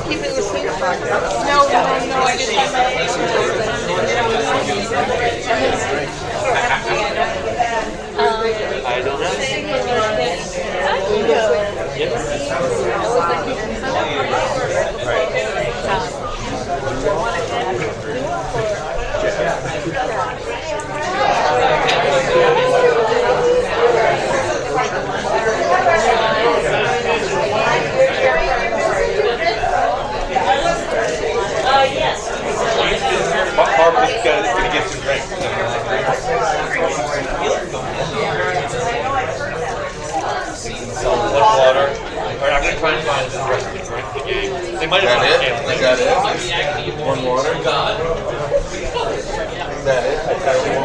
keeping the sleep? No, I didn't have I don't know. Harper's going to get some drinks. Some water. Alright, I'm going to try and find the rest of the drink of the game. They might have Is that it? One water? Is that it?